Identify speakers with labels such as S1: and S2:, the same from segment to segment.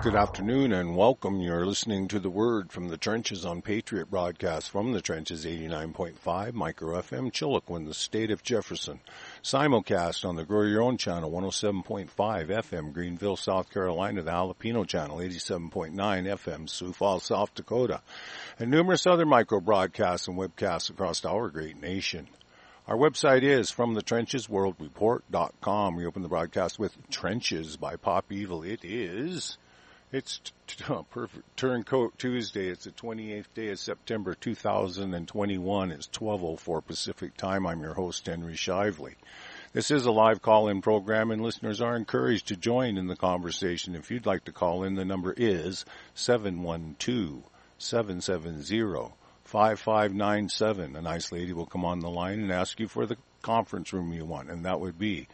S1: Good afternoon and welcome. You're listening to The Word from the Trenches on Patriot Broadcast from the Trenches 89.5 Micro FM, Chiloquin, the state of Jefferson. Simulcast on the Grow Your Own channel 107.5 FM, Greenville, South Carolina, the Jalapeno channel 87.9 FM, Sioux Falls, South Dakota, and numerous other micro broadcasts and webcasts across our great nation. Our website is FromTheTrenchesWorldReport.com. We open the broadcast with Trenches by Pop Evil. It's perfect Turncoat Tuesday. It's the 28th day of September 2021. It's 12:04 Pacific time. I'm your host, Henry Shively. This is a live call-in program, and listeners are encouraged to join in the conversation. If you'd like to call in, the number is 712-770-5597. A nice lady will come on the line and ask you for the conference room you want, and that would be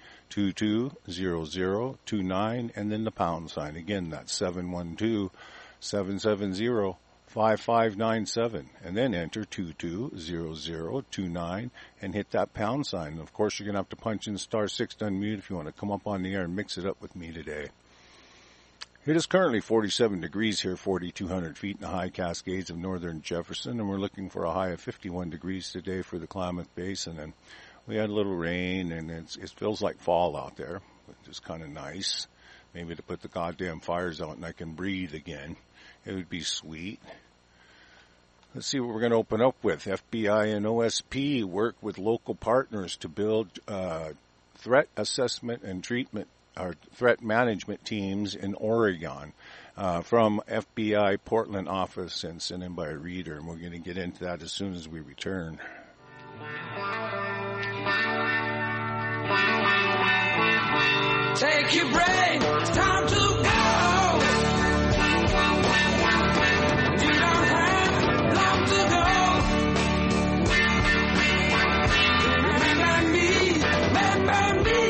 S1: 220029 and then the pound sign. Again, that's 712-770-5597, and then enter 220029 and hit that pound sign. Of course, you're going to have to punch in *6 to unmute if you want to come up on the air and mix it up with me today. It is currently 47 degrees here, 4,200 feet in the high Cascades of northern Jefferson, and we're looking for a high of 51 degrees today for the Klamath Basin. And we had a little rain, and it feels like fall out there, which is kind of nice. Maybe to put the goddamn fires out and I can breathe again. It would be sweet. Let's see what we're going to open up with. FBI and OSP work with local partners to build threat assessment and treatment our threat management teams in Oregon, from FBI Portland office and sent in by a reader. And we're going to get into that as soon as we return.
S2: Take your break, it's time to go. You don't have long to go. Remember me.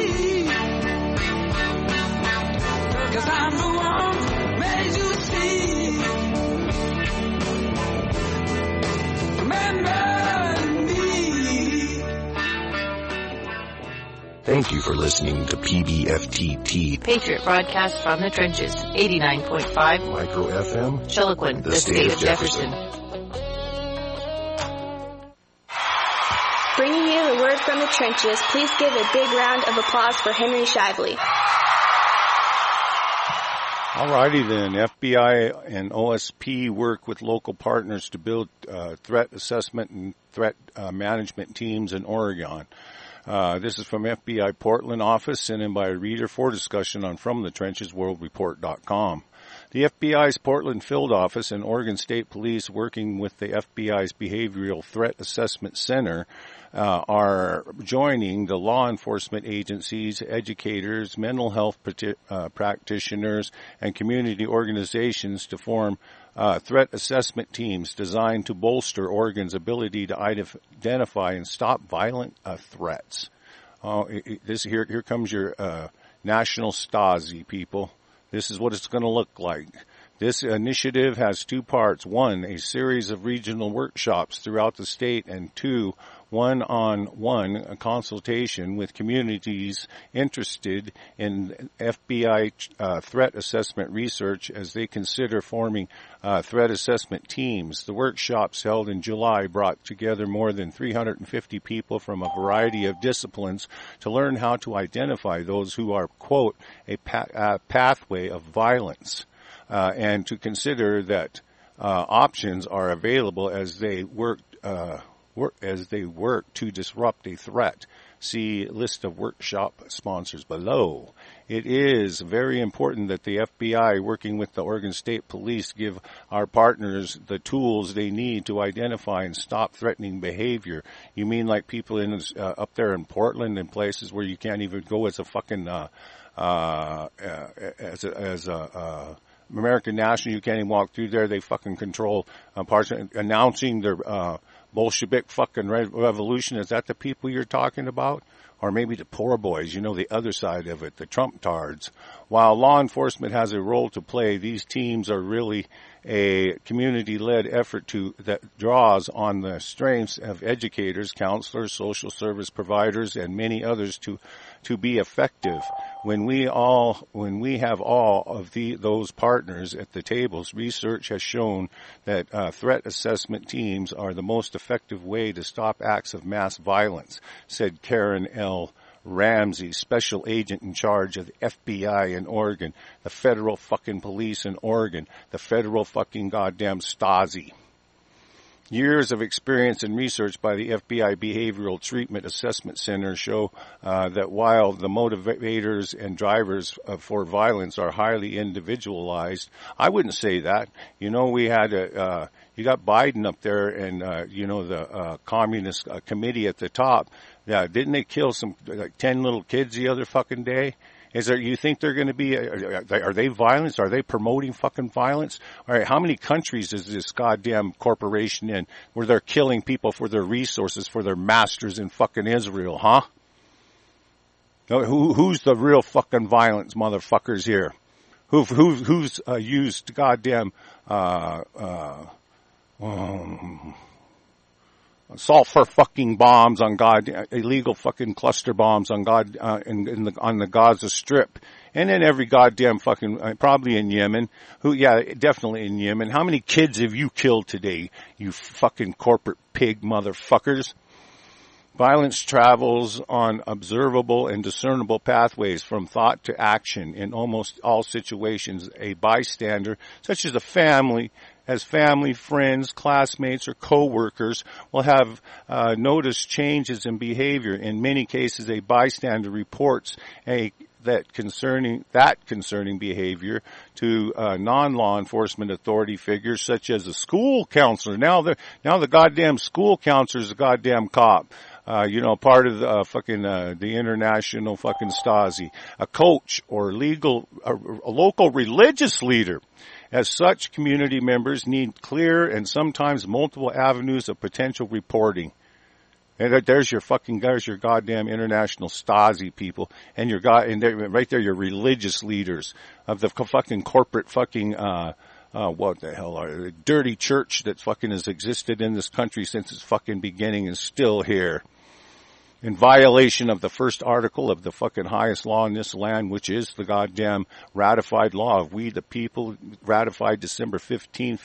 S2: 'Cause I'm the one who made you see. Remember me.
S3: Thank you for listening to PBFTT,
S4: Patriot Broadcast from the Trenches, 89.5
S3: Micro FM,
S4: Chiloquin, the state of Jefferson.
S5: Bringing you the word from the trenches, please give a big round of applause for Henry Shively.
S1: Alrighty then, FBI and OSP work with local partners to build threat assessment and threat management teams in Oregon. This is from FBI Portland office, sent in by a reader for discussion on FromTheTrenchesWorldReport.com. The FBI's Portland Field Office and Oregon State Police, working with the FBI's Behavioral Threat Assessment Center, are joining the law enforcement agencies, educators, mental health practitioners, and community organizations to form threat assessment teams designed to bolster Oregon's ability to identify and stop violent threats. Here comes your national Stasi, people. This is what it's going to look like. This initiative has two parts. One, a series of regional workshops throughout the state, and two, one-on-one consultation with communities interested in FBI threat assessment research as they consider forming threat assessment teams. The workshops held in July brought together more than 350 people from a variety of disciplines to learn how to identify those who are, quote, a pathway of violence, and to consider that options are available as they work to disrupt a threat. See list of workshop sponsors below. It is very important that the FBI, working with the Oregon State Police, give our partners the tools they need to identify and stop threatening behavior. You mean like people in up there in Portland and places where you can't even go as a fucking American national, you can't even walk through there. They fucking control parts, announcing their Bolshevik fucking revolution. Is that the people you're talking about? Or maybe the poor boys, you know, the other side of it, the Trump tards. While law enforcement has a role to play, these teams are really a community-led effort that draws on the strengths of educators, counselors, social service providers, and many others to to be effective. When we have all of those partners at the tables, research has shown that threat assessment teams are the most effective way to stop acts of mass violence, said Karen L. Ramsey, special agent in charge of the FBI in Oregon, the federal fucking police in Oregon, the federal fucking goddamn Stasi. Years of experience and research by the FBI Behavioral Treatment Assessment Center show that while the motivators and drivers for violence are highly individualized, I wouldn't say that. You know, we had you got Biden up there and, the Communist Committee at the top. Yeah, didn't they kill some, 10 little kids the other fucking day? You think they're going to be, are they violence? Are they promoting fucking violence? All right, how many countries is this goddamn corporation in where they're killing people for their resources, for their masters in fucking Israel, huh? Who's the real fucking violence motherfuckers here? Who's used goddamn, sulfur fucking bombs on illegal fucking cluster bombs on on the Gaza Strip, and then every goddamn fucking probably in Yemen. Definitely in Yemen. How many kids have you killed today, you fucking corporate pig motherfuckers? Violence travels on observable and discernible pathways from thought to action. In almost all situations, a bystander, such as family, friends, classmates, or co-workers, will have noticed changes in behavior. In many cases, a bystander reports that concerning behavior to non-law enforcement authority figures such as a school counselor. Now the goddamn school counselor is a goddamn cop. Part of the the international fucking Stasi, a coach or a local religious leader. As such, community members need clear and sometimes multiple avenues of potential reporting. And there's your goddamn international Stasi people, and right there your religious leaders of the fucking corporate fucking what the hell are they? Dirty church that fucking has existed in this country since its fucking beginning and still here. In violation of the first article of the fucking highest law in this land, which is the goddamn ratified law of we the people, ratified December 15th,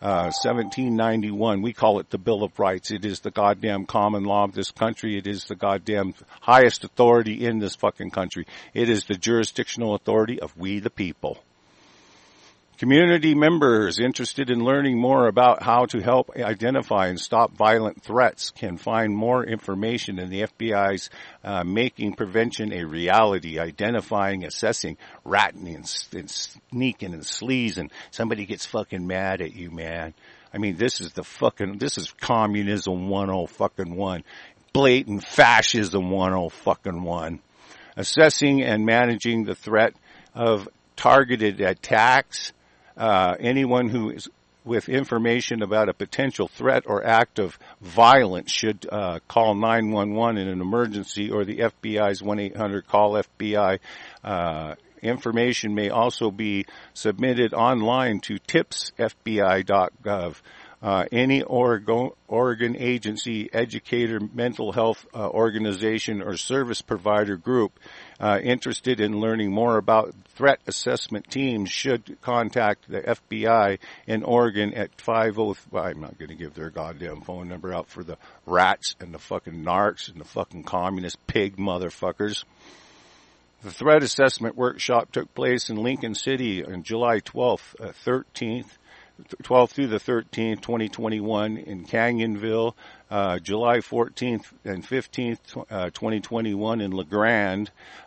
S1: 1791. We call it the Bill of Rights. It is the goddamn common law of this country. It is the goddamn highest authority in this fucking country. It is the jurisdictional authority of we the people. Community members interested in learning more about how to help identify and stop violent threats can find more information in the FBI's Making Prevention a Reality, identifying, assessing, ratting and sneaking and sleazing. Somebody gets fucking mad at you, man. I mean, this is communism 101. Blatant fascism 101. Assessing and managing the threat of targeted attacks. Anyone who is with information about a potential threat or act of violence should call 911 in an emergency or the FBI's 1-800-CALL-FBI. Information may also be submitted online to tipsfbi.gov. Any Oregon agency, educator, mental health organization, or service provider group interested in learning more about threat assessment teams should contact the FBI in Oregon at 505. I'm not going to give their goddamn phone number out for the rats and the fucking narcs and the fucking communist pig motherfuckers. The threat assessment workshop took place in Lincoln City on July 12th through the 13th, 2021 in Canyonville, July 14th and 15th, 2021 in La Grande,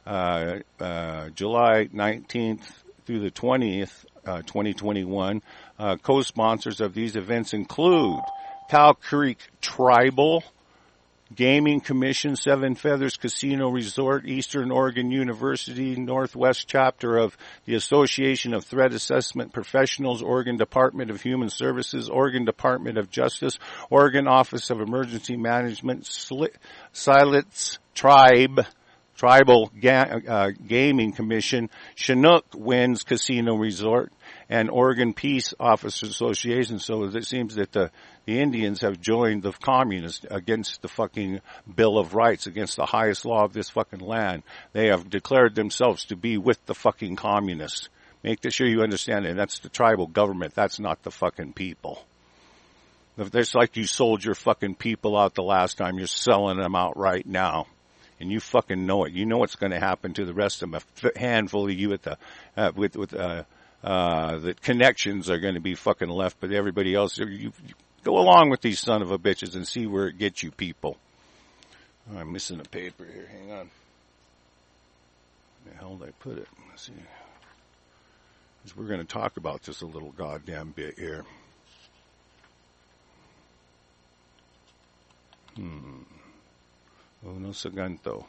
S1: July 19th through the 20th, 2021. Co-sponsors of these events include Cow Creek Tribal Gaming Commission, Seven Feathers Casino Resort, Eastern Oregon University, Northwest Chapter of the Association of Threat Assessment Professionals, Oregon Department of Human Services, Oregon Department of Justice, Oregon Office of Emergency Management, Siletz Tribal Gaming Commission, Chinook Winds Casino Resort, and Oregon Peace Officers Association. So it seems that the Indians have joined the communists against the fucking Bill of Rights, against the highest law of this fucking land. They have declared themselves to be with the fucking communists. Make sure you understand it. That's the tribal government. That's not the fucking people. It's like you sold your fucking people out the last time. You're selling them out right now. And you fucking know it. You know what's going to happen to the rest of them. A handful of you at the, the connections are going to be fucking left, but everybody else, you go along with these son of a bitches and see where it gets you people. Oh, I'm missing a paper here. Hang on. Where the hell did I put it? Let's see. Because we're going to talk about this a little goddamn bit here. Uno segundo.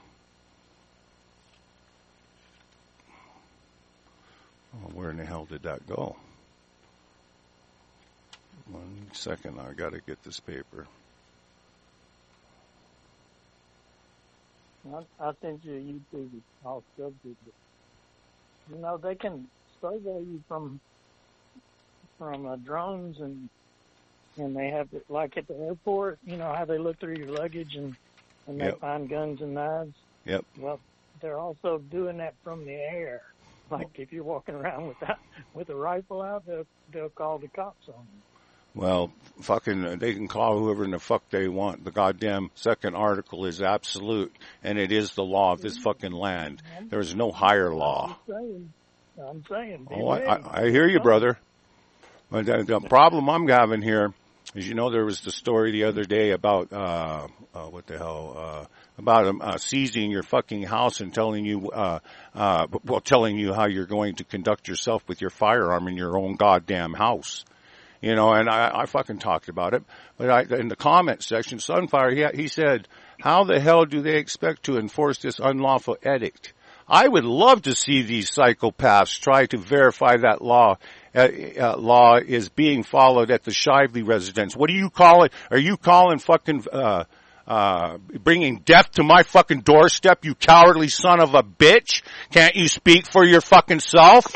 S1: Oh, where in the hell did that go? 1 second, I gotta get this paper.
S6: I think your YouTube is all scripted. You know, they can survey you from drones, and they have it, like at the airport, you know, how they look through your luggage and they find guns and knives.
S1: Yep.
S6: Well, they're also doing that from the air. Like if you're walking around with a rifle out, they'll call the cops on you.
S1: Well, fucking, they can call whoever in the fuck they want. The goddamn second article is absolute, and it is the law of this fucking land. There is no higher law.
S6: I'm saying.
S1: Oh, I hear you, brother. But the problem I'm having here is, you know, there was the story the other day about, what the hell, about seizing your fucking house and telling you, telling you how you're going to conduct yourself with your firearm in your own goddamn house. You know, and I fucking talked about it. But in the comment section, Sunfire, he said, how the hell do they expect to enforce this unlawful edict? I would love to see these psychopaths try to verify that law is being followed at the Shively residence. What do you call it? Are you calling fucking, bringing death to my fucking doorstep, you cowardly son of a bitch? Can't you speak for your fucking self?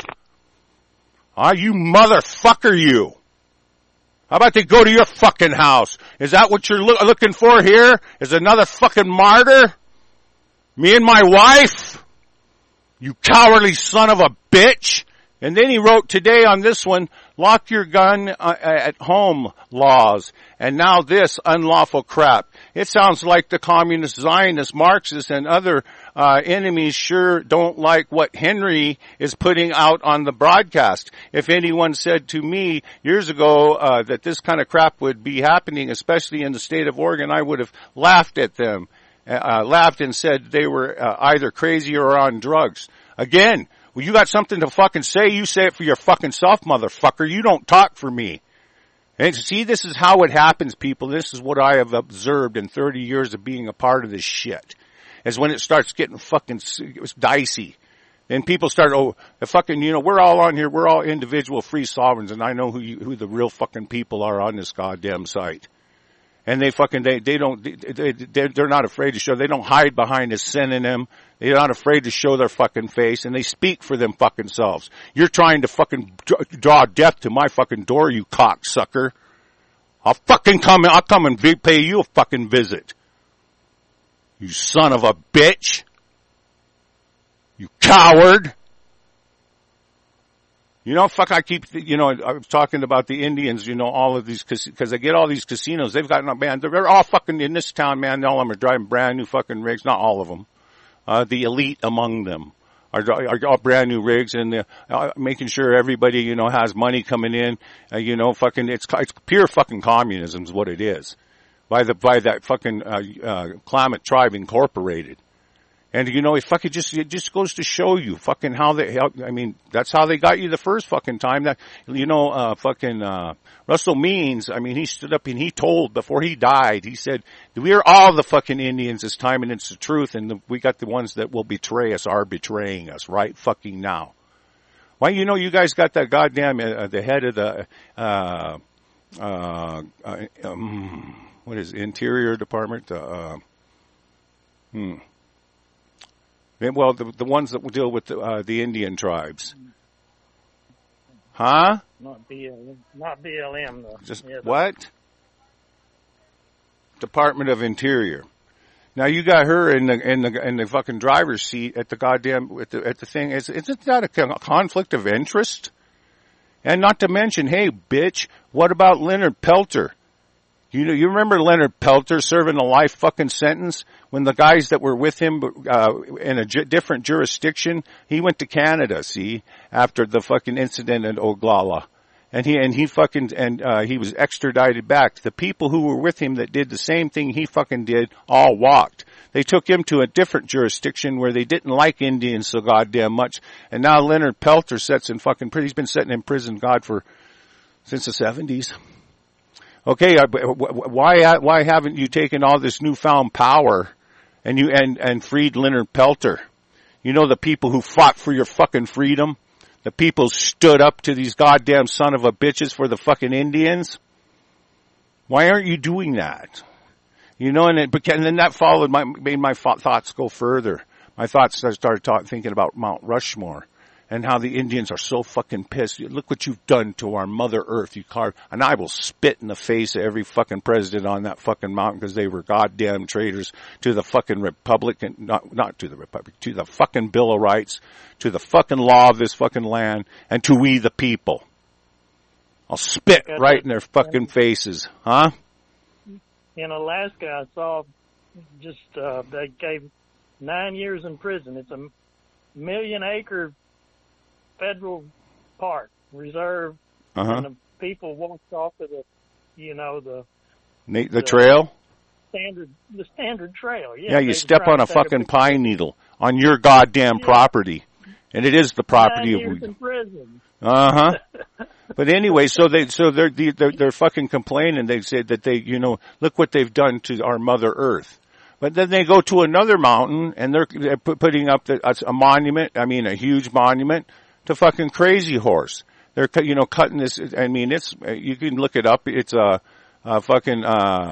S1: You motherfucker, you. How about they go to your fucking house? Is that what you're looking for here? Is another fucking martyr? Me and my wife? You cowardly son of a bitch. And then he wrote today on this one, lock your gun at home laws. And now this unlawful crap. It sounds like the communist, Zionist, Marxists, and other enemies sure don't like what Henry is putting out on the broadcast. If anyone said to me years ago that this kind of crap would be happening, especially in the state of Oregon, I would have laughed at them. Laughed and said they were either crazy or on drugs. Again, well, you got something to fucking say, you say it for your fucking self, motherfucker. You don't talk for me. And see, this is how it happens, people. This is what I have observed in 30 years of being a part of this shit. Is when it starts getting fucking dicey. Then people start, fucking, you know, we're all on here, we're all individual free sovereigns, and I know who the real fucking people are on this goddamn site. And they're not afraid to show, they don't hide behind a synonym. They're not afraid to show their fucking face, and they speak for them fucking selves. You're trying to fucking draw death to my fucking door, you cocksucker. I'll come and pay you a fucking visit. You son of a bitch. You coward. You know, I was talking about the Indians, you know, all of these, cause they get all these casinos, they've got, man, they're all fucking in this town, man, all of them are driving brand new fucking rigs, not all of them. The elite among them are all brand new rigs, and making sure everybody, you know, has money coming in, you know, fucking, it's pure fucking communism is what it is. By that fucking, Klamath Tribe Incorporated. And you know, it just goes to show you fucking that's how they got you the first fucking time. That, you know, Russell Means, I mean, he stood up and he told, before he died, he said, we are all the fucking Indians this time, and it's the truth, and we got the ones that will betray us are betraying us right fucking now. Why, you know, you guys got that goddamn, the head of the, what is it, Interior Department? Well, the ones that will deal with the Indian tribes. Huh?
S6: Not BLM. Not BLM though.
S1: Just
S6: Yeah,
S1: what? Department of Interior. Now you got her in the fucking driver's seat at the goddamn at the thing. Isn't that a conflict of interest? And not to mention, hey, bitch, what about Leonard Peltier? You remember Leonard Peltier serving a life fucking sentence when the guys that were with him in a different jurisdiction, he went to Canada, see, after the fucking incident at Oglala. And he was extradited back. The people who were with him that did the same thing he fucking did all walked. They took him to a different jurisdiction where they didn't like Indians so goddamn much. And now Leonard Peltier he's been sitting in prison, since the 70s. Okay, why haven't you taken all this newfound power and freed Leonard Peltier? You know, the people who fought for your fucking freedom? The people stood up to these goddamn son of a bitches for the fucking Indians? Why aren't you doing that? You know, and then that made my thoughts go further. My thoughts, I started thinking about Mount Rushmore and how the Indians are so fucking pissed. Look what you've done to our Mother Earth, and I will spit in the face of every fucking president on that fucking mountain because they were goddamn traitors to the fucking Republican, not to the Republic, to the fucking Bill of Rights, to the fucking law of this fucking land, and to we the people. I'll spit right in their fucking faces, huh?
S6: In Alaska, I saw they gave 9 years in prison. It's a 1,000,000-acre federal park reserve, and the people walked off of the
S1: trail.
S6: The standard trail.
S1: Yeah, you step on a fucking pine needle on your goddamn property, and it is the property
S6: 9 years in prison.
S1: But anyway, so they're fucking complaining. They said that look what they've done to our Mother Earth. But then they go to another mountain and they're putting up a monument. I mean, a huge monument to fucking Crazy Horse. They're cutting this. I mean, you can look it up. It's fucking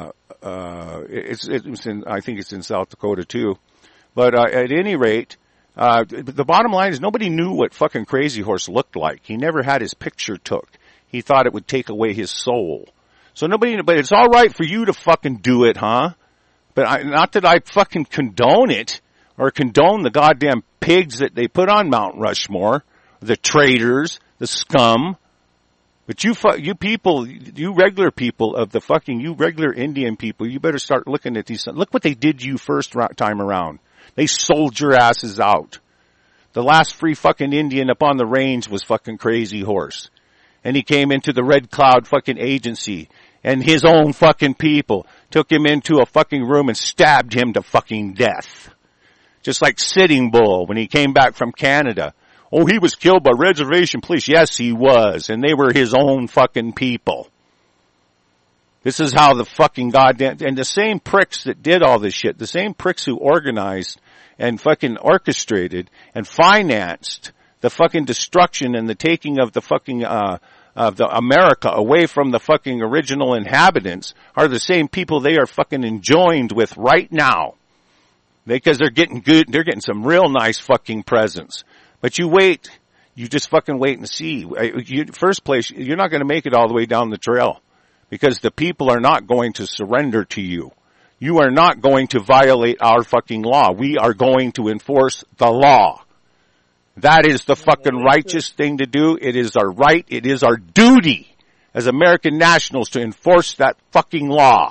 S1: I think it's in South Dakota too. But at any rate. The bottom line is nobody knew what fucking Crazy Horse looked like. He never had his picture took. He thought it would take away his soul. So but it's all right for you to fucking do it, huh? But not that I fucking condone it or condone the goddamn pigs that they put on Mount Rushmore, the traitors, the scum. But you people, you regular people of the fucking, you regular Indian people, you better start looking at these. Look what they did to you first time around. They sold your asses out. The last free fucking Indian up on the range was fucking Crazy Horse. And he came into the Red Cloud fucking agency. And his own fucking people took him into a fucking room and stabbed him to fucking death. Just like Sitting Bull when he came back from Canada. Oh, he was killed by reservation police. Yes, he was. And they were his own fucking people. This is how the fucking goddamn, and the same pricks that did all this shit, the same pricks who organized and fucking orchestrated and financed the fucking destruction and the taking of the fucking, of the America away from the fucking original inhabitants are the same people they are fucking enjoined with right now. Because they're getting some real nice fucking presents. But you just fucking wait and see. First place, you're not going to make it all the way down the trail. Because the people are not going to surrender to you. You are not going to violate our fucking law. We are going to enforce the law. That is the fucking righteous thing to do. It is our right. It is our duty as American nationals to enforce that fucking law.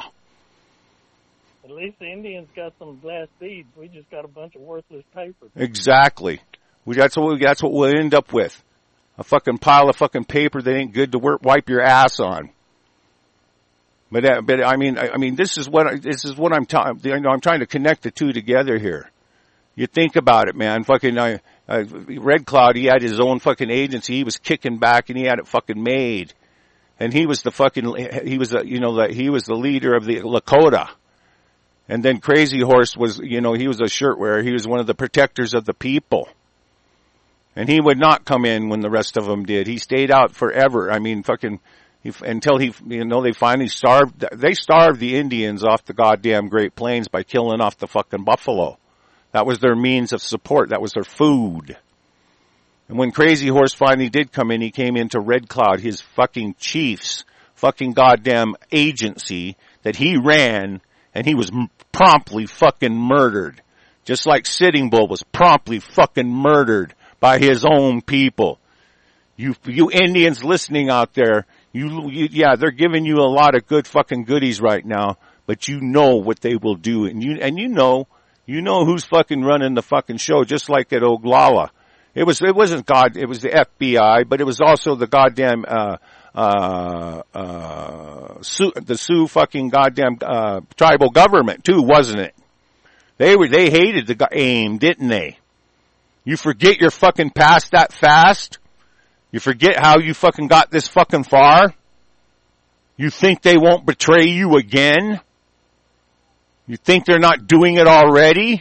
S6: At least the Indians got some glass beads. We just got a bunch of worthless paper.
S1: Exactly. That's what we'll end up with. A fucking pile of fucking paper that ain't good to wipe your ass on. But I mean, this is what I'm I'm trying to connect the two together here. You think about it, man. Fucking Red Cloud, he had his own fucking agency. He was kicking back and he had it fucking made. And he was the leader of the Lakota. And then Crazy Horse was, he was a shirt wearer. He was one of the protectors of the people. And he would not come in when the rest of them did. He stayed out forever. I mean, until they finally starved the Indians off the goddamn Great Plains by killing off the fucking buffalo. That was their means of support. That was their food. And when Crazy Horse finally did come in, he came into Red Cloud, his fucking chief's fucking goddamn agency that he ran, and he was promptly fucking murdered. Just like Sitting Bull was promptly fucking murdered by his own people. You Indians listening out there, yeah, they're giving you a lot of good fucking goodies right now, but you know what they will do, and you know who's fucking running the fucking show, just like at Oglala. It wasn't God, it was the FBI, but it was also the goddamn, the Sioux fucking goddamn, tribal government too, wasn't it? They hated the AIM, didn't they? You forget your fucking past that fast? You forget how you fucking got this fucking far? You think they won't betray you again? You think they're not doing it already?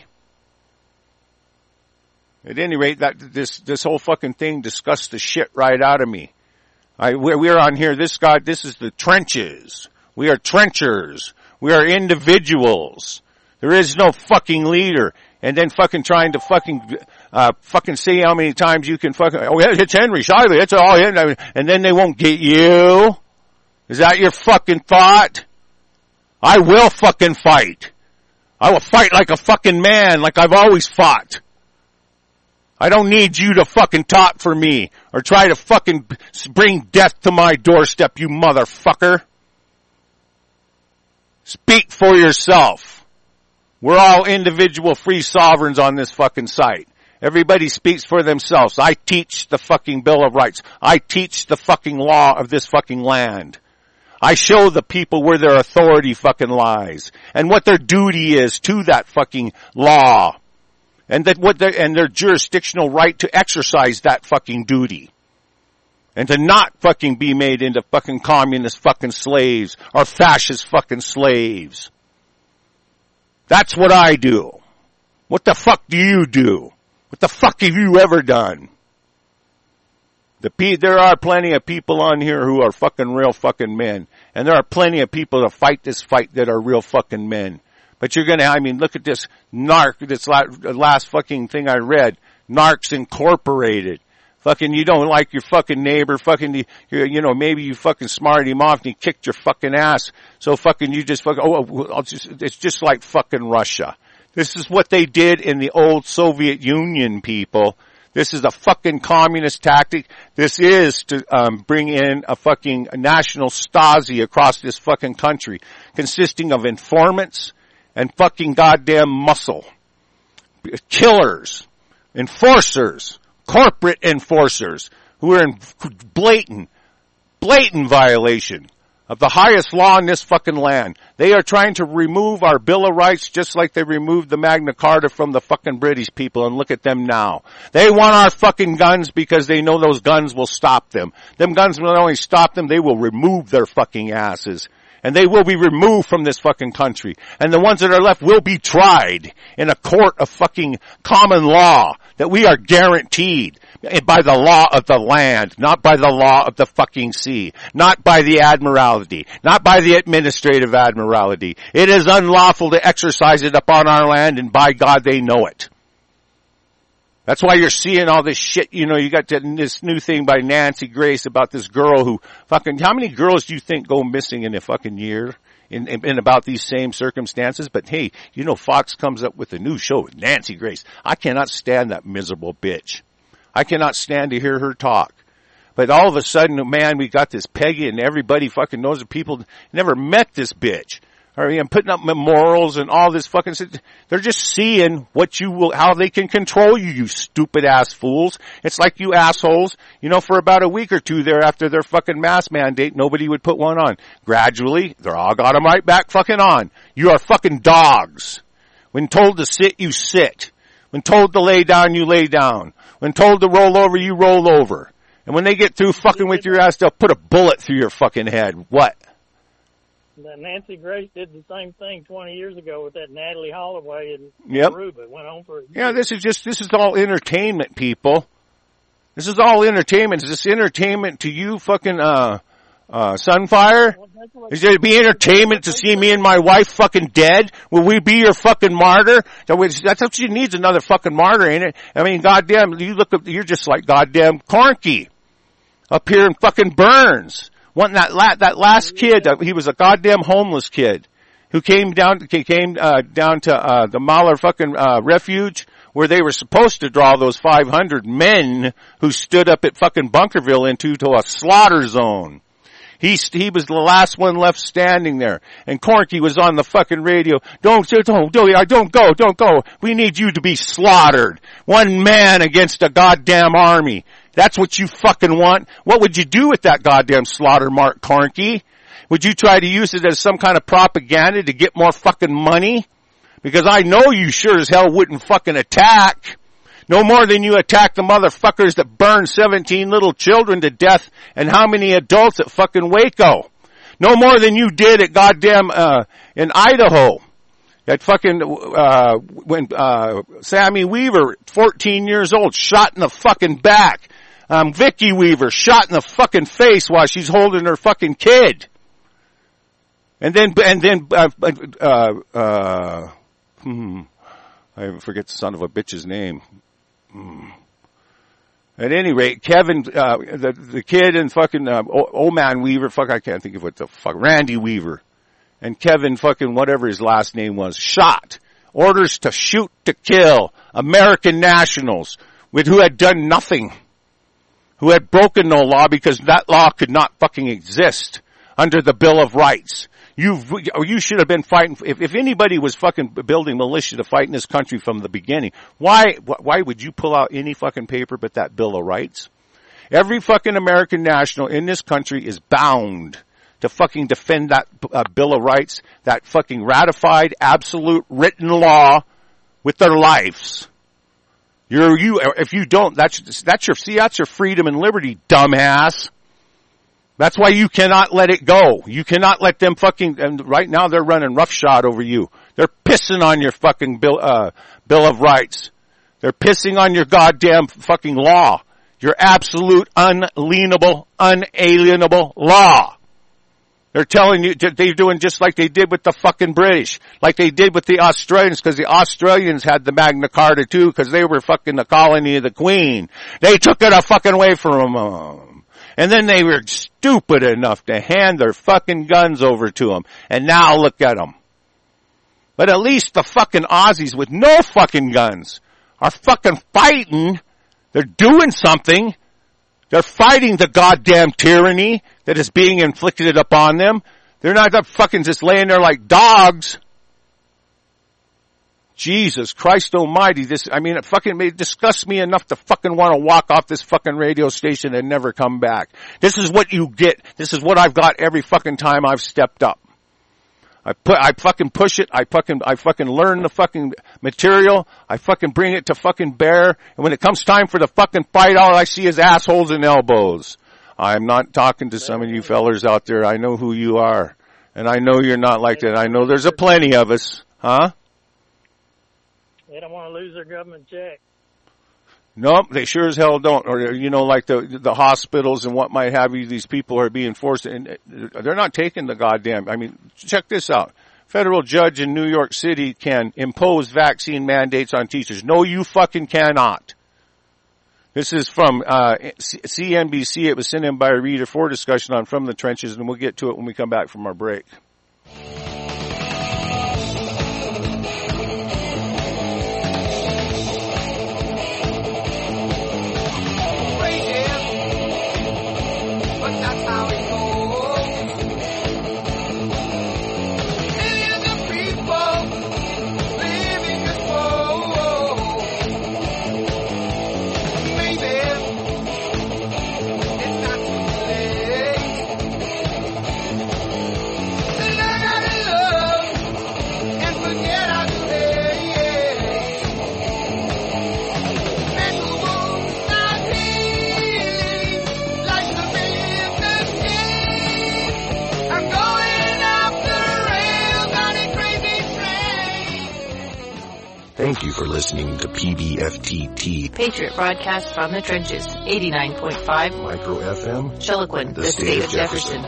S1: At any rate, this whole fucking thing disgusts the shit right out of me. We're on here, this is the trenches. We are trenchers. We are individuals. There is no fucking leader. And then fucking trying to fucking see how many times you can fucking, oh yeah, it's Henry Shiley, it's all him, and then they won't get you. Is that your fucking thought? I will fucking fight. I will fight like a fucking man, like I've always fought. I don't need you to fucking talk for me, or try to fucking bring death to my doorstep, you motherfucker. Speak for yourself. We're all individual free sovereigns on this fucking site. Everybody speaks for themselves. I teach the fucking Bill of Rights. I teach the fucking law of this fucking land. I show the people where their authority fucking lies and what their duty is to that fucking law and their jurisdictional right to exercise that fucking duty and to not fucking be made into fucking communist fucking slaves or fascist fucking slaves. That's what I do. What the fuck do you do? What the fuck have you ever done? There are plenty of people on here who are fucking real fucking men. And there are plenty of people that fight this fight that are real fucking men. But you're gonna, look at this this last fucking thing I read. Narcs Incorporated. Fucking, you don't like your fucking neighbor, fucking, maybe you fucking smarted him off and he kicked your fucking ass. So fucking, you just fucking, it's just like fucking Russia. This is what they did in the old Soviet Union, people. This is a fucking communist tactic. This is to, bring in a fucking national Stasi across this fucking country, consisting of informants and fucking goddamn muscle. Killers. Enforcers. Corporate enforcers who are in blatant violation of the highest law in this fucking land. They are trying to remove our Bill of Rights just like they removed the Magna Carta from the fucking British people, and look at them now. They want our fucking guns because they know those guns will stop them. Them guns will not only stop them, they will remove their fucking asses. And they will be removed from this fucking country. And the ones that are left will be tried in a court of fucking common law that we are guaranteed by the law of the land, not by the law of the fucking sea, not by the admiralty, not by the administrative admiralty. It is unlawful to exercise it upon our land, and by God they know it. That's why you're seeing all this shit, you got this new thing by Nancy Grace about this girl who fucking, how many girls do you think go missing in a fucking year in about these same circumstances? But hey, Fox comes up with a new show with Nancy Grace. I cannot stand that miserable bitch. I cannot stand to hear her talk. But all of a sudden, man, we got this Peggy and everybody fucking knows the people never met this bitch. I'm putting up memorials and all this fucking shit. They're just seeing how they can control you, you stupid ass fools. It's like you assholes, for about a week or two there after their fucking mask mandate, nobody would put one on. Gradually, they're all got them right back fucking on. You are fucking dogs. When told to sit, you sit. When told to lay down, you lay down. When told to roll over, you roll over. And when they get through fucking with your ass, they'll put a bullet through your fucking head. What?
S6: Nancy Grace did the same thing 20 years ago with that Natalie Holloway and Aruba. It went on for a year.
S1: Yeah, this is all entertainment, people. This is all entertainment. Is this entertainment to you fucking, Sunfire? Is it be entertainment to see me and my wife fucking dead? Will we be your fucking martyr? That's what she needs, another fucking martyr, ain't it? I mean, goddamn, you're just like goddamn Cornky up here in fucking Burns. Wanting that last kid, he was a goddamn homeless kid who came down to the Mahler fucking refuge where they were supposed to draw those 500 men who stood up at fucking Bunkerville into a slaughter zone. He was the last one left standing there. And Corky was on the fucking radio. Don't go. We need you to be slaughtered. One man against a goddamn army. That's what you fucking want. What would you do with that goddamn slaughter mark, Corky? Would you try to use it as some kind of propaganda to get more fucking money? Because I know you sure as hell wouldn't fucking attack. No more than you attack the motherfuckers that burned 17 little children to death and how many adults at fucking Waco. No more than you did at goddamn, in Idaho. At fucking, when, Sammy Weaver, 14 years old, shot in the fucking back. Vicky Weaver, shot in the fucking face while she's holding her fucking kid. And then, I forget the son of a bitch's name. At any rate, Kevin, the kid and fucking, old man Weaver, I can't think of what the fuck, Randy Weaver. And Kevin fucking whatever his last name was, shot. Orders to shoot to kill American nationals who had done nothing. Who had broken no law because that law could not fucking exist under the Bill of Rights. You should have been fighting, if anybody was fucking building militia to fight in this country from the beginning, why would you pull out any fucking paper but that Bill of Rights? Every fucking American national in this country is bound to fucking defend that Bill of Rights, that fucking ratified absolute written law with their lives. If you don't, that's your freedom and liberty, dumbass. That's why you cannot let it go. You cannot let them fucking, and right now they're running roughshod over you. They're pissing on your fucking Bill of Rights. They're pissing on your goddamn fucking law. Your absolute unalienable law. They're telling you, they're doing just like they did with the fucking British. Like they did with the Australians, because the Australians had the Magna Carta too, because they were fucking the colony of the Queen. They took it fucking away from them. And then they were stupid enough to hand their fucking guns over to them. And now look at them. But at least the fucking Aussies with no fucking guns are fucking fighting. They're doing something. They're fighting the goddamn tyranny that is being inflicted upon them. They're not fucking just laying there like dogs. Jesus Christ almighty, it fucking disgusts me enough to fucking want to walk off this fucking radio station and never come back. This is what you get. This is what I've got every fucking time I've stepped up. I fucking push it. I fucking learn the fucking material. I fucking bring it to fucking bear. And when it comes time for the fucking fight, all I see is assholes and elbows. I'm not talking to some of you fellers out there. I know who you are. And I know you're not like that. I know there's a plenty of us. Huh?
S6: They don't want to lose their government check.
S1: Nope, they sure as hell don't. Or, like the hospitals and what might have you, these people are being forced, and they're not taking the goddamn, check this out. Federal judge in New York City can impose vaccine mandates on teachers. No, you fucking cannot. This is from CNBC. It was sent in by a reader for discussion on From the Trenches, and we'll get to it when we come back from our break.
S3: Thank you for listening to PBFTT.
S4: Patriot broadcast from the trenches, 89.5
S3: Micro FM.
S4: Chiloquin, the state of Jefferson.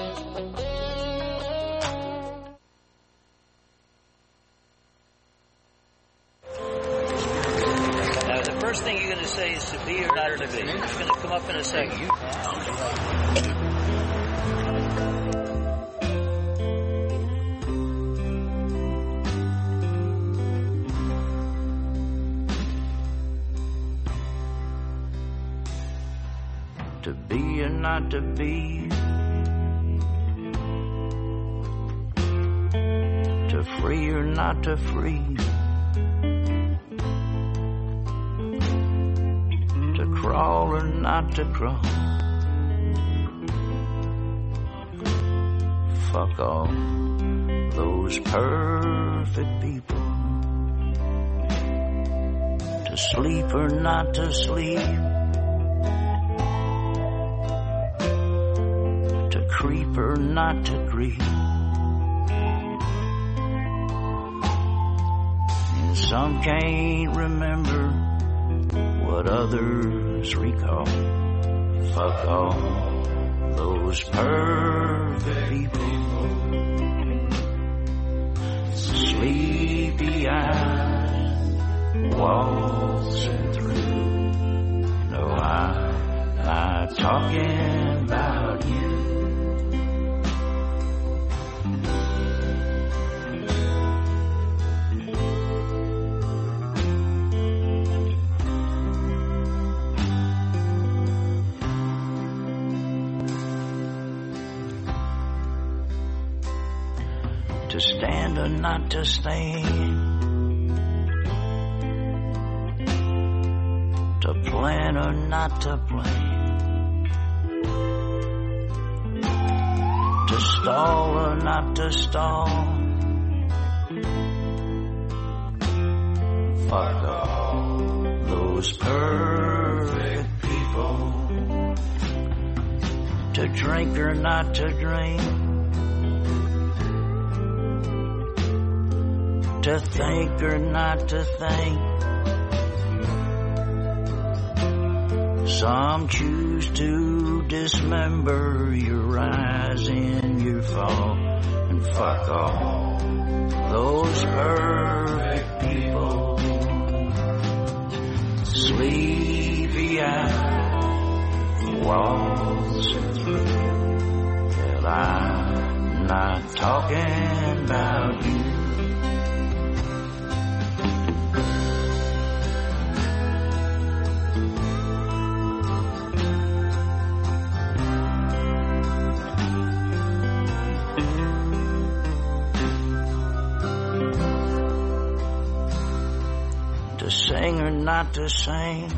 S7: Now, the first thing you're going to say is to be or not to be. It's going to come up in a second.
S8: To be or not to be, to free or not to free, to crawl or not to crawl. Fuck all those perfect people. To sleep or not to sleep, creep or not to creep. And some can't remember what others recall. Fuck all those perfect people. Sleepy eyes waltzing through. No, I'm not talking about you. To stand or not to stand, to plan or not to plan, to stall or not to stall. Fuck all those perfect people. To drink or not to drink, to think or not to think. Some choose to dismember your rise and your fall. And fuck all those perfect people. Sleepy eyes waltzing through. Well, I'm not talking about you. To sing or not to sing,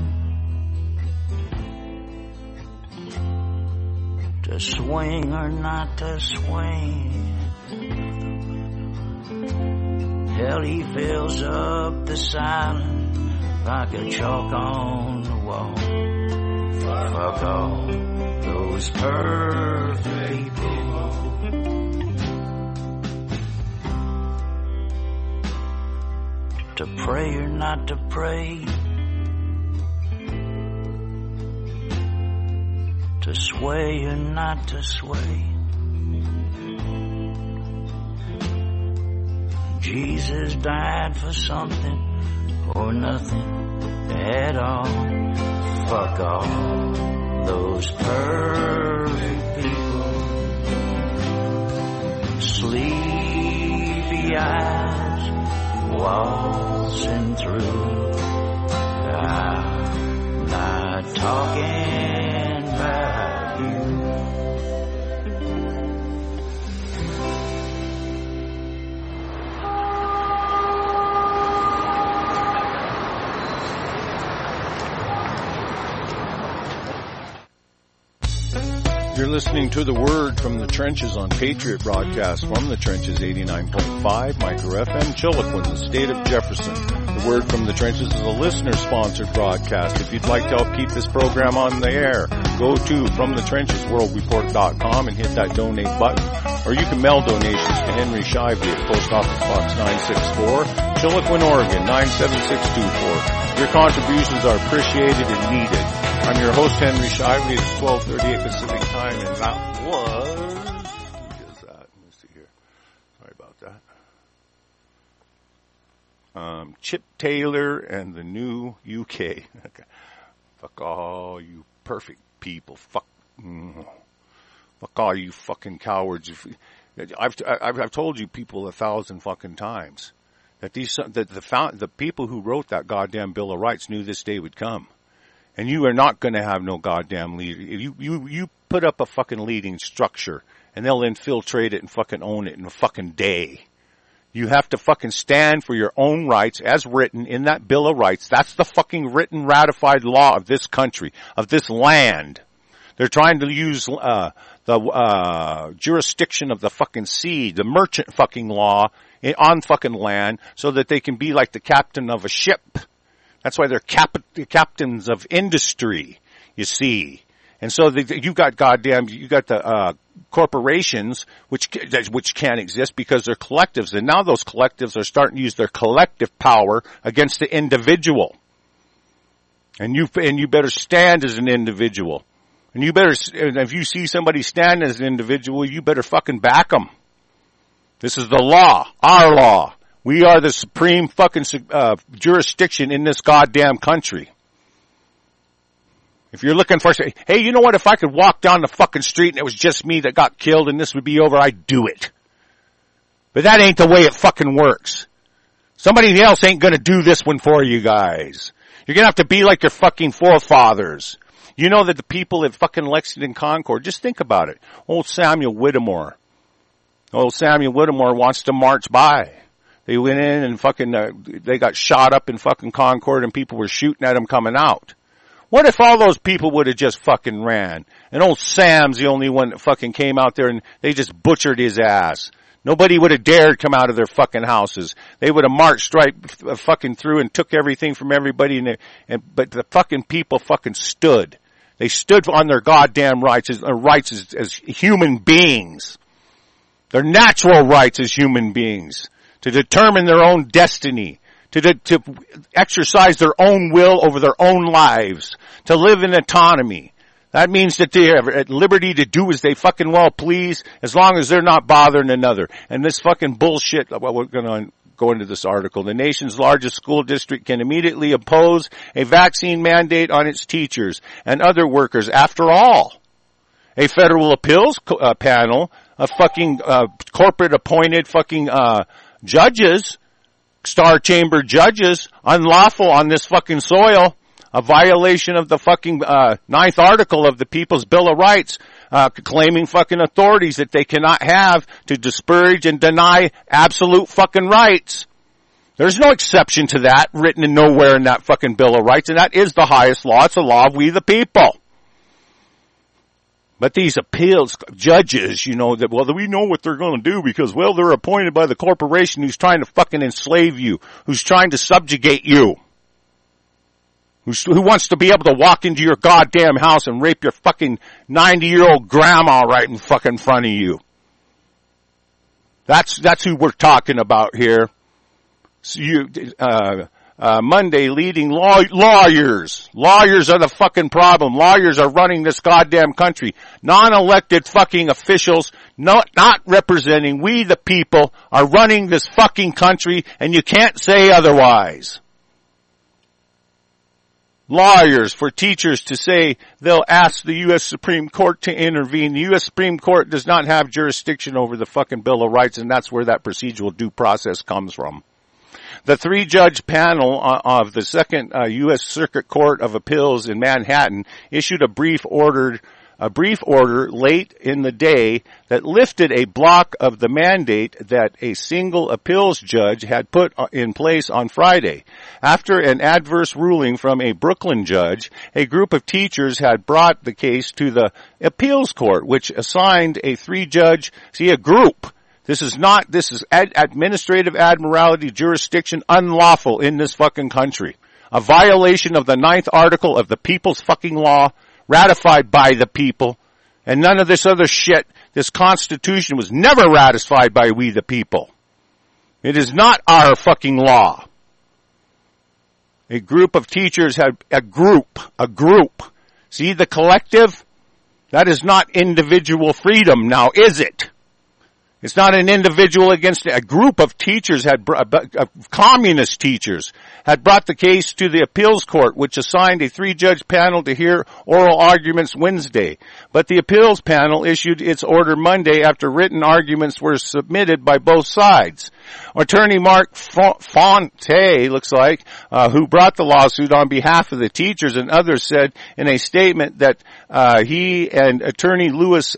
S8: to swing or not to swing. Hell, he fills up the silence like a chalk on the wall. Fuck all those perfect people. To pray or not to pray, to sway or not to sway. Jesus died for something or nothing at all. Fuck all those perfect people. Sleepy eyes waltzing through. I'm not talking about you.
S1: You're listening to The Word from the Trenches on Patriot broadcast from the Trenches 89.5 Micro FM, Chiloquin, the state of Jefferson. The Word from the Trenches is a listener-sponsored broadcast. If you'd like to help keep this program on the air, go to FromTheTrenchesWorldReport.com and hit that donate button. Or you can mail donations to Henry Shively at Post Office Box 964, Chiloquin, Oregon 97624. Your contributions are appreciated and needed. I'm your host, Henry Shively. It's 12:38 Pacific Time, and that was... Who is that? Let me see here. Sorry about that. Chip Taylor and the New UK. Okay. Fuck all you perfect people. Fuck all you fucking cowards. I've told you people 1,000 fucking times that the people who wrote that goddamn Bill of Rights knew this day would come, and you are not going to have no goddamn leader. You put up a fucking leading structure, and they'll infiltrate it and fucking own it in a fucking day. You have to fucking stand for your own rights as written in that Bill of Rights. That's the fucking written, ratified law of this country, of this land. They're trying to use the jurisdiction of the fucking sea, the merchant fucking law on fucking land, so that they can be like the captain of a ship. That's why they're captains of industry, you see. And so you got the corporations which can't exist because they're collectives, and now those collectives are starting to use their collective power against the individual. And you better stand as an individual. And if you see somebody stand as an individual, you better fucking back them. This is the law, our law. We are the supreme fucking jurisdiction in this goddamn country. If you're looking for, hey, you know what? If I could walk down the fucking street and it was just me that got killed and this would be over, I'd do it. But that ain't the way it fucking works. Somebody else ain't gonna do this one for you guys. You're gonna have to be like your fucking forefathers. You know that the people at fucking Lexington Concord, just think about it. Old Samuel Whittemore wants to march by. They went in and fucking, they got shot up in fucking Concord and people were shooting at them coming out. What if all those people would have just fucking ran? And old Sam's the only one that fucking came out there and they just butchered his ass. Nobody would have dared come out of their fucking houses. They would have marched right fucking through and took everything from everybody. But the fucking people fucking stood. They stood on their goddamn rights as human beings. Their natural rights as human beings. To determine their own destiny. To exercise their own will over their own lives, to live in autonomy. That means that they are at liberty to do as they fucking well please, as long as they're not bothering another. And this fucking bullshit, well, we're gonna go into this article. The nation's largest school district can immediately impose a vaccine mandate on its teachers and other workers. After all, a federal appeals panel of fucking corporate appointed fucking judges, Star Chamber judges, unlawful on this fucking soil, a violation of the fucking 9th article of the People's Bill of Rights, claiming fucking authorities that they cannot have to disparage and deny absolute fucking rights. There's no exception to that written in nowhere in that fucking Bill of Rights, and that is the highest law. It's the law of we the people. But these appeals judges, you know, that, well, we know what they're going to do because, well, they're appointed by the corporation who's trying to fucking enslave you, who's trying to subjugate you, who wants to be able to walk into your goddamn house and rape your fucking 90-year-old grandma right in fucking front of you. That's who we're talking about here. So Monday, leading lawyers. Lawyers are the fucking problem. Lawyers are running this goddamn country. Non-elected fucking officials, not representing we the people, are running this fucking country, and you can't say otherwise. Lawyers for teachers to say they'll ask the U.S. Supreme Court to intervene. The U.S. Supreme Court does not have jurisdiction over the fucking Bill of Rights, and that's where that procedural due process comes from. The 3-judge panel of the Second U.S. Circuit Court of Appeals in Manhattan issued a brief order late in the day that lifted a block of the mandate that a single appeals judge had put in place on Friday. After an adverse ruling from a Brooklyn judge, a group of teachers had brought the case to the appeals court, which assigned a 3-judge, a group. This is administrative admiralty jurisdiction unlawful in this fucking country. A violation of the 9th article of the People's fucking Law, ratified by the people. And none of this other shit. This Constitution was never ratified by we the people. It is not our fucking law. A group of teachers had a group. See the collective? That is not individual freedom now, is it? It's not an individual against a group of teachers communist teachers had brought the case to the appeals court, which assigned a 3-judge panel to hear oral arguments Wednesday. But the appeals panel issued its order Monday after written arguments were submitted by both sides. Attorney Mark Fonte, looks like, who brought the lawsuit on behalf of the teachers and others, said in a statement that he and attorney Louis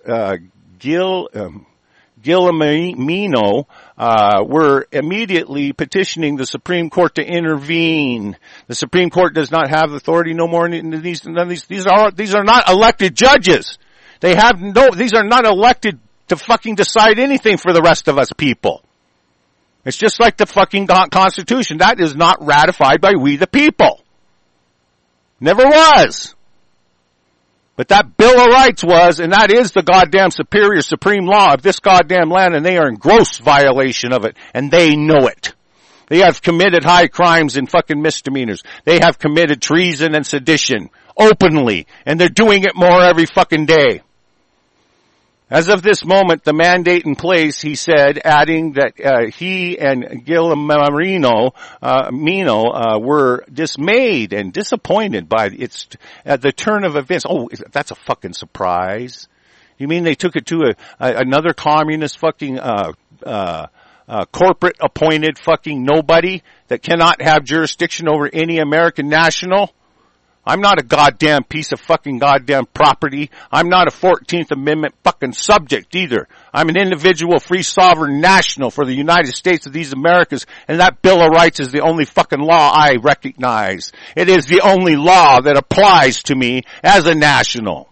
S1: Guillermino were immediately petitioning the Supreme Court to intervene. The Supreme Court does not have authority no more than these are not elected judges. These are not elected to fucking decide anything for the rest of us people. It's just like the fucking Constitution. That is not ratified by we the people. Never was. But that Bill of Rights was, and that is the goddamn superior supreme law of this goddamn land, and they are in gross violation of it, and they know it. They have committed high crimes and fucking misdemeanors. They have committed treason and sedition openly, and they're doing it more every fucking day. As of this moment, the mandate in place, he said, adding that he and Guillermino were dismayed and disappointed by the turn of events. Oh, that's a fucking surprise. You mean they took it to another communist fucking corporate appointed fucking nobody that cannot have jurisdiction over any American national? I'm not a goddamn piece of fucking goddamn property. I'm not a 14th Amendment fucking subject either. I'm an individual free sovereign national for the United States of these Americas, and that Bill of Rights is the only fucking law I recognize. It is the only law that applies to me as a national.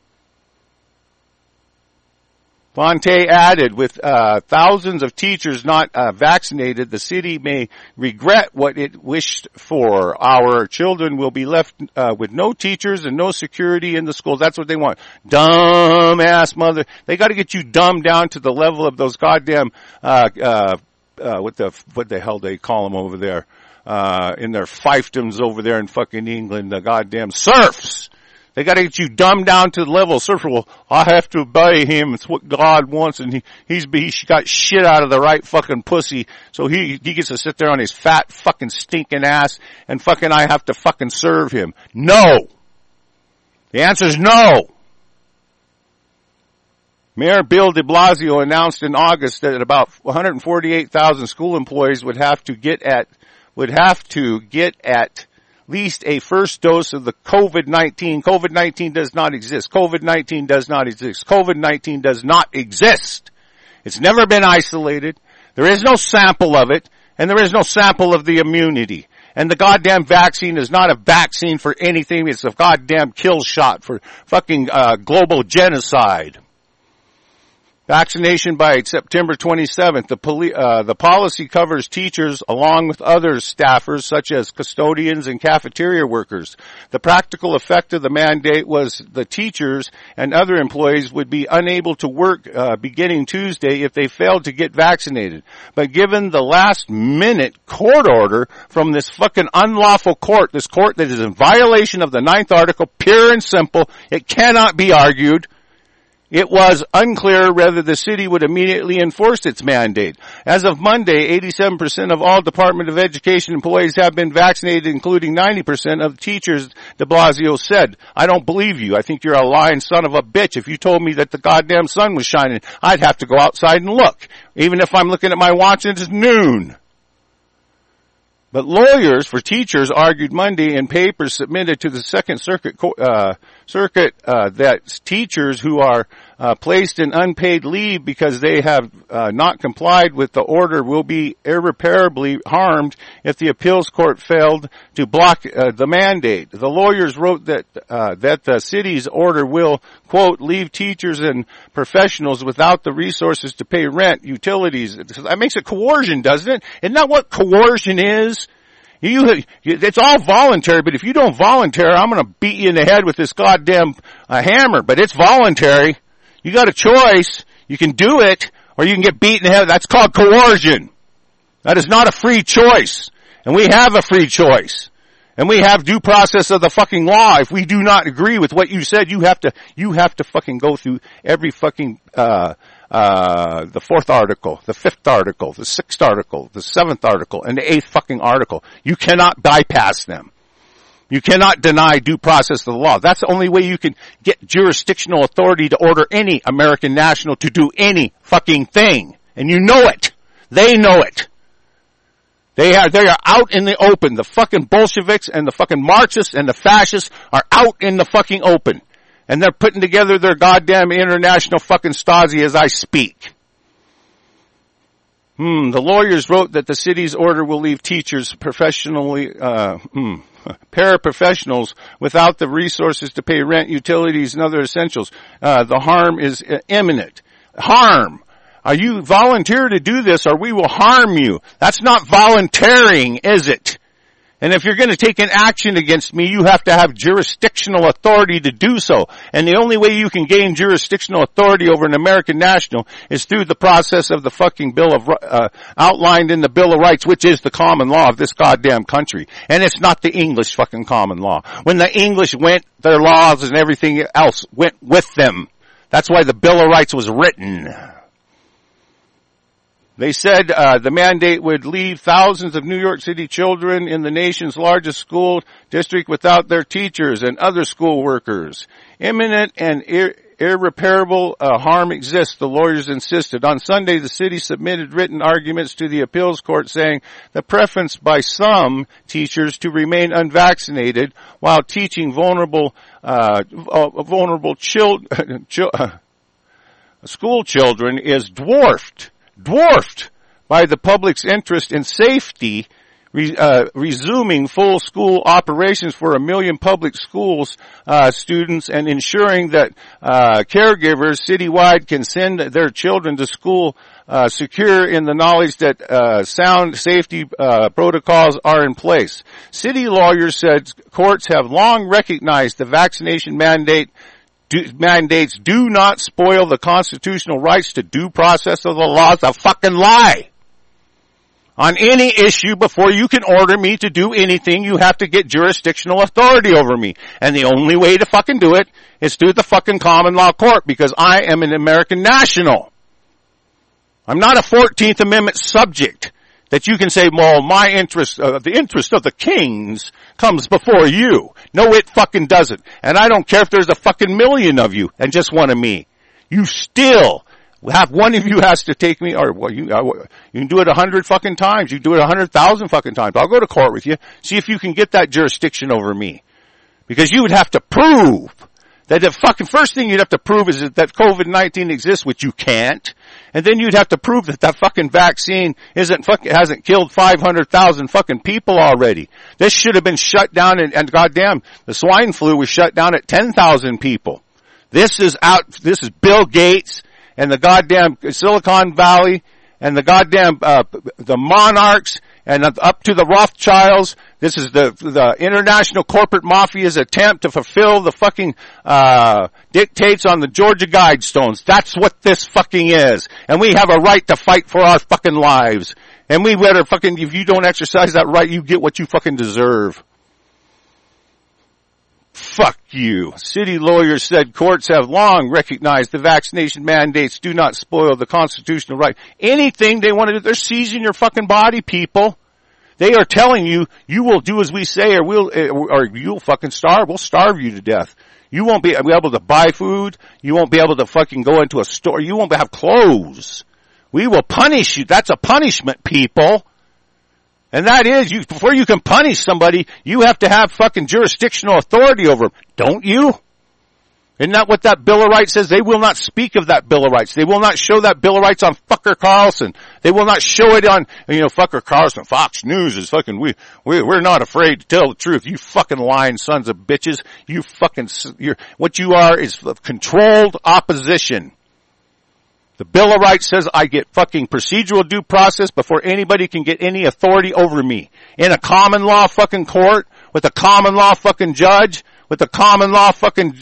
S1: Fonte added, with thousands of teachers not vaccinated, the city may regret what it wished for. Our children will be left with no teachers and no security in the schools. That's what they want. Dumb ass mother. They got to get you dumbed down to the level of those goddamn what the hell they call them over there in their fiefdoms over there in fucking England, the goddamn serfs. They got to get you dumbed down to the level of surfer. Well, I have to obey him. It's what God wants, and he got shit out of the right fucking pussy. So he gets to sit there on his fat fucking stinking ass, and fucking I have to fucking serve him. No. The answer is no. Mayor Bill de Blasio announced in August that about 148,000 school employees would have to get at least a first dose of the COVID-19. COVID-19 does not exist. COVID-19 does not exist. COVID-19 does not exist. It's never been isolated. There is no sample of it, and there is no sample of the immunity. And the goddamn vaccine is not a vaccine for anything. It's a goddamn kill shot for fucking global genocide. Vaccination by September 27th. The policy covers teachers along with other staffers such as custodians and cafeteria workers. The practical effect of the mandate was the teachers and other employees would be unable to work beginning Tuesday if they failed to get vaccinated. But given the last minute court order from this fucking unlawful court, this court that is in violation of the 9th article, pure and simple, it cannot be argued. It was unclear whether the city would immediately enforce its mandate. As of Monday, 87% of all Department of Education employees have been vaccinated, including 90% of teachers, de Blasio said. I don't believe you. I think you're a lying son of a bitch. If you told me that the goddamn sun was shining, I'd have to go outside and look. Even if I'm looking at my watch and it's noon. But lawyers for teachers argued Monday in papers submitted to the Second Circuit that teachers who are placed in unpaid leave because they have not complied with the order will be irreparably harmed if the appeals court failed to block the mandate. The lawyers wrote that the city's order will, quote, leave teachers and professionals without the resources to pay rent, utilities. That makes it coercion, doesn't it? Isn't that what coercion is? It's all voluntary, but if you don't volunteer, I'm going to beat you in the head with this goddamn hammer. But it's voluntary. You got a choice. You can do it, or you can get beat in the head. That's called coercion. That is not a free choice. And we have a free choice. And we have due process of the fucking law. If we do not agree with what you said, you have to fucking go through every fucking, the 4th article, the 5th article, the 6th article, the 7th article, and the 8th fucking article. You cannot bypass them. You cannot deny due process of the law. That's the only way you can get jurisdictional authority to order any American national to do any fucking thing. And you know it. They know it. They are out in the open. The fucking Bolsheviks and the fucking Marxists and the fascists are out in the fucking open. And they're putting together their goddamn international fucking Stasi as I speak. The lawyers wrote that the city's order will leave teachers paraprofessionals without the resources to pay rent, utilities, and other essentials. The harm is imminent. Harm. Are you volunteer to do this or we will harm you? That's not volunteering, is it? And if you're going to take an action against me, you have to have jurisdictional authority to do so. And the only way you can gain jurisdictional authority over an American national is through the process of the fucking bill of, outlined in the Bill of Rights, which is the common law of this goddamn country. And it's not the English fucking common law. When the English went, their laws and everything else went with them. That's why the Bill of Rights was written. They said the mandate would leave thousands of New York City children in the nation's largest school district without their teachers and other school workers. Imminent and irreparable harm exists, the lawyers insisted. On Sunday, the city submitted written arguments to the appeals court saying the preference by some teachers to remain unvaccinated while teaching vulnerable school children is dwarfed by the public's interest in safety, resuming full school operations for 1 million public schools students and ensuring that caregivers citywide can send their children to school secure in the knowledge that sound safety protocols are in place. City lawyers said courts have long recognized the vaccination mandates do not spoil the constitutional rights to due process of the law. It's a fucking lie. On any issue, before you can order me to do anything, you have to get jurisdictional authority over me. And the only way to fucking do it is through the fucking common law court, because I am an American national. I'm not a 14th Amendment subject that you can say, well, my interest, the interest of the kings comes before you. No, it fucking doesn't. And I don't care if there's a fucking million of you and just one of me. You still have one of you has to take me, or well, you can do it 100 fucking times. You do it 100,000 fucking times. I'll go to court with you, see if you can get that jurisdiction over me. Because you would have to prove that the fucking first thing you'd have to prove is that COVID-19 exists, which you can't. And then you'd have to prove that that fucking vaccine hasn't killed 500,000 fucking people already. This should have been shut down and goddamn, the swine flu was shut down at 10,000 people. This is Bill Gates and the goddamn Silicon Valley and the goddamn, the monarchs and up to the Rothschilds. This is the international corporate mafia's attempt to fulfill the fucking, dictates on the Georgia Guidestones. That's what this fucking is. And we have a right to fight for our fucking lives. And we better fucking, if you don't exercise that right, you get what you fucking deserve. Fuck you. City lawyers said courts have long recognized the vaccination mandates do not spoil the constitutional right. Anything they want to do, they're seizing your fucking body, people. They are telling you, you will do as we say or you'll fucking starve. We'll starve you to death. You won't be able to buy food. You won't be able to fucking go into a store. You won't have clothes. We will punish you. That's a punishment, people. And that is, before you can punish somebody, you have to have fucking jurisdictional authority over them. Don't you? Isn't that what that Bill of Rights says? They will not speak of that Bill of Rights. They will not show that Bill of Rights on Fucker Carlson. They will not show it on, Fucker Carlson. Fox News is fucking, we're not afraid to tell the truth. You fucking lying sons of bitches. What you are is controlled opposition. The Bill of Rights says I get fucking procedural due process before anybody can get any authority over me. In a common law fucking court, with a common law fucking judge, with the common law fucking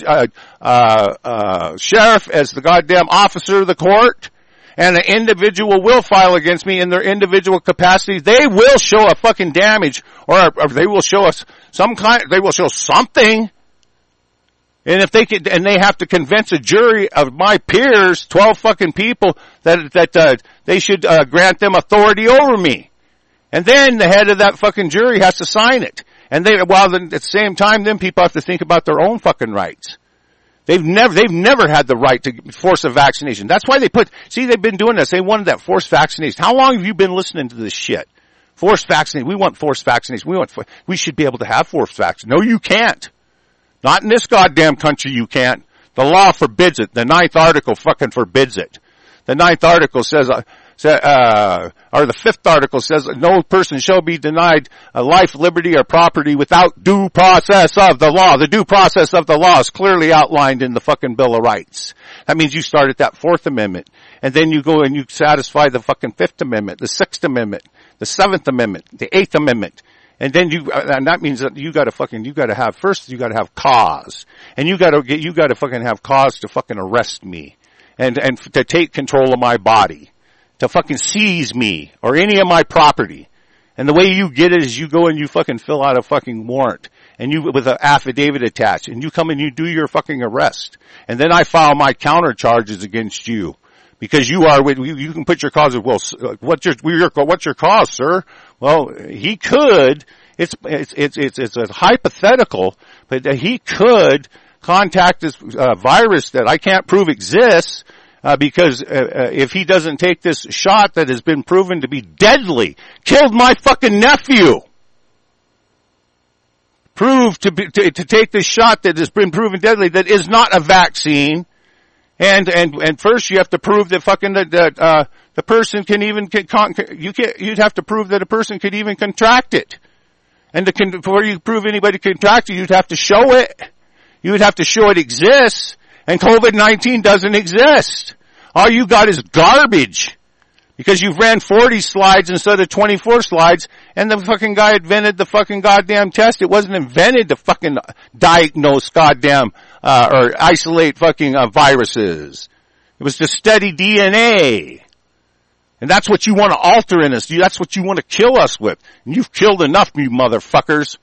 S1: sheriff as the goddamn officer of the court, and an individual will file against me in their individual capacity. They will show a fucking damage, or they will show us they will show something. And if they could, and they have to convince a jury of my peers, 12 fucking people, that they should grant them authority over me. And then the head of that fucking jury has to sign it. And at the same time, then people have to think about their own fucking rights. They've never had the right to force a vaccination. That's why they've been doing this. They wanted that forced vaccination. How long have you been listening to this shit? Forced vaccination. We want forced vaccination. We should be able to have forced vaccination. No, you can't. Not in this goddamn country you can't. The law forbids it. The 9th article fucking forbids it. The 9th article says, or the 5th article says, no person shall be denied life, liberty, or property without due process of the law. The due process of the law is clearly outlined in the fucking Bill of Rights. That means you start at that 4th Amendment, and then you go and you satisfy the fucking 5th Amendment, the 6th Amendment, the 7th Amendment, the 8th Amendment. And then and that means that you gotta have cause. And you gotta fucking have cause to fucking arrest me. And to take control of my body. To fucking seize me. Or any of my property. And the way you get it is you go and you fucking fill out a fucking warrant. And with an affidavit attached. And you come and you do your fucking arrest. And then I file my counter charges against you. Because you can put your cause of, well, what's your cause, sir? Well, he could, it's a hypothetical, but he could contact this virus that I can't prove exists, because if he doesn't take this shot that has been proven to be deadly, killed my fucking nephew. Proved to take this shot that has been proven deadly, that is not a vaccine. And first you have to prove that fucking the person can even you'd have to prove that a person could even contract it. And before you prove anybody contracted, you'd have to show it. You would have to show it exists. And COVID-19 doesn't exist. All you got is garbage. Because you've ran 40 slides instead of 24 slides, and the fucking guy invented the fucking goddamn test. It wasn't invented to fucking diagnose goddamn, or isolate fucking viruses. It was to study DNA. And that's what you want to alter in us. That's what you want to kill us with. And you've killed enough, you motherfuckers.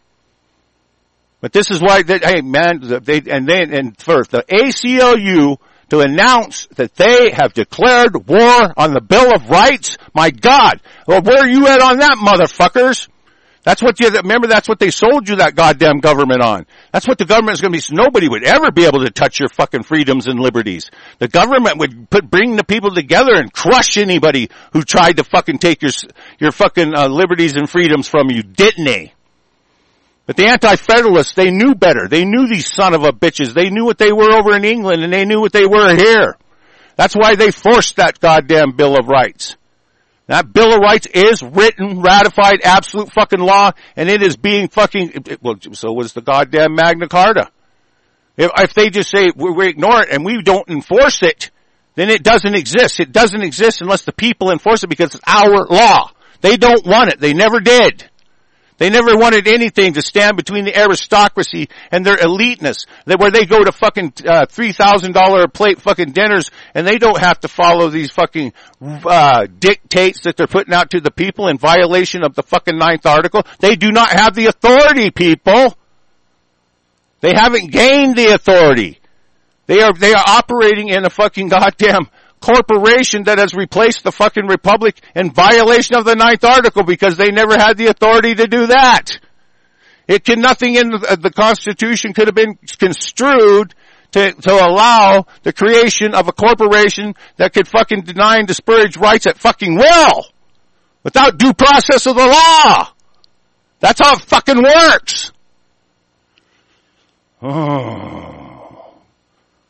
S1: But this is why, hey man, for the ACLU to announce that they have declared war on the Bill of Rights, my God, well, where are you at on that, motherfuckers? That's what that's what they sold you that goddamn government on. That's what the government is going to be. Nobody would ever be able to touch your fucking freedoms and liberties. The government would bring the people together and crush anybody who tried to fucking take your fucking liberties and freedoms from you, didn't they? But the Anti-Federalists, they knew better. They knew these son of a bitches. They knew what they were over in England, and they knew what they were here. That's why they forced that goddamn Bill of Rights. That Bill of Rights is written, ratified, absolute fucking law, and it is being fucking, well, so was the goddamn Magna Carta. If they just say we ignore it and we don't enforce it, then it doesn't exist. It doesn't exist unless the people enforce it because it's our law. They don't want it. They never did. They never wanted anything to stand between the aristocracy and their eliteness, where they go to fucking $3,000 a plate fucking dinners, and they don't have to follow these fucking dictates that they're putting out to the people in violation of the fucking 9th article. They do not have the authority, people. They haven't gained the authority. They are operating in a fucking goddamn corporation that has replaced the fucking republic in violation of the 9th article because they never had the authority to do that. Nothing in the Constitution could have been construed to allow the creation of a corporation that could fucking deny and disparage rights at fucking will without due process of the law. That's how it fucking works. Oh.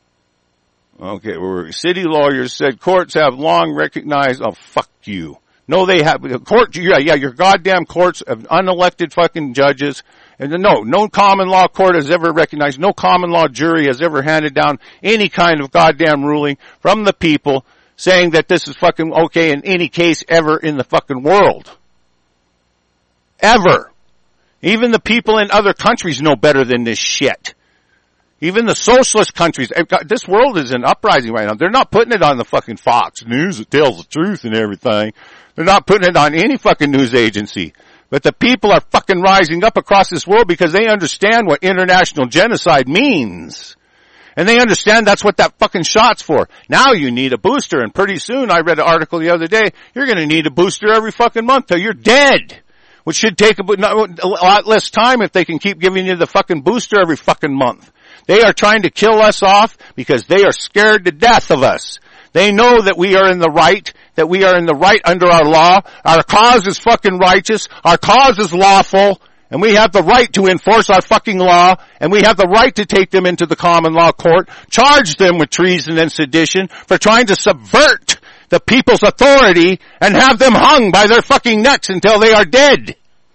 S1: Okay, city lawyers said courts have long recognized, oh, fuck you. No, they have, your goddamn courts of unelected fucking judges. And no common law court has ever recognized, no common law jury has ever handed down any kind of goddamn ruling from the people saying that this is fucking okay in any case ever in the fucking world. Ever. Even the people in other countries know better than this shit. Even the socialist countries, this world is in uprising right now. They're not putting it on the fucking Fox News that tells the truth and everything. They're not putting it on any fucking news agency. But the people are fucking rising up across this world because they understand what international genocide means. And they understand that's what that fucking shot's for. Now you need a booster, and pretty soon, I read an article the other day, you're gonna need a booster every fucking month till you're dead. Which should take a lot less time if they can keep giving you the fucking booster every fucking month. They are trying to kill us off because they are scared to death of us. They know that we are in the right, under our law. Our cause is fucking righteous. Our cause is lawful. And we have the right to enforce our fucking law. And we have the right to take them into the common law court, charge them with treason and sedition for trying to subvert the people's authority and have them hung by their fucking necks until they are dead.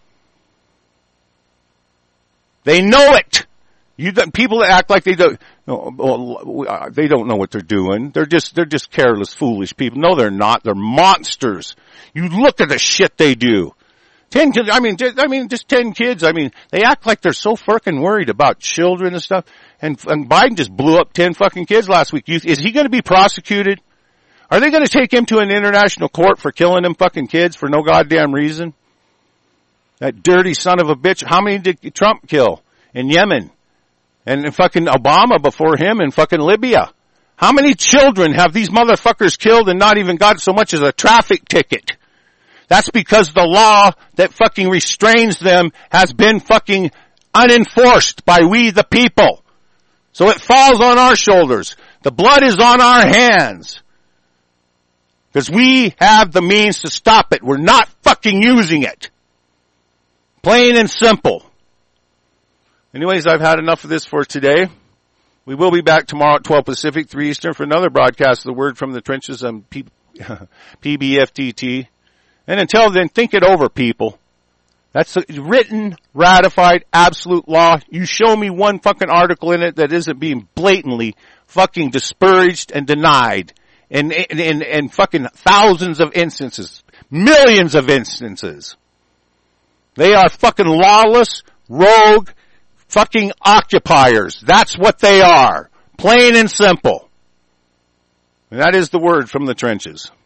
S1: They know it. People that act like they don't know what they're doing. They're just careless, foolish people. No, they're not. They're monsters. You look at the shit they do. 10 kids, just 10 kids. They act like they're so fucking worried about children and stuff. And Biden just blew up 10 fucking kids last week. Is he going to be prosecuted? Are they going to take him to an international court for killing them fucking kids for no goddamn reason? That dirty son of a bitch. How many did Trump kill in Yemen? And fucking Obama before him in fucking Libya. How many children have these motherfuckers killed and not even got so much as a traffic ticket? That's because the law that fucking restrains them has been fucking unenforced by we the people. So it falls on our shoulders. The blood is on our hands. Because we have the means to stop it. We're not fucking using it. Plain and simple. Anyways, I've had enough of this for today. We will be back tomorrow at 12 Pacific, 3 Eastern for another broadcast of the Word from the Trenches on PBFTT. And until then, think it over, people. That's a written, ratified, absolute law. You show me one fucking article in it that isn't being blatantly fucking disparaged and denied. And fucking thousands of instances. Millions of instances. They are fucking lawless, rogue, fucking occupiers. That's what they are. Plain and simple. And that is the Word from the Trenches.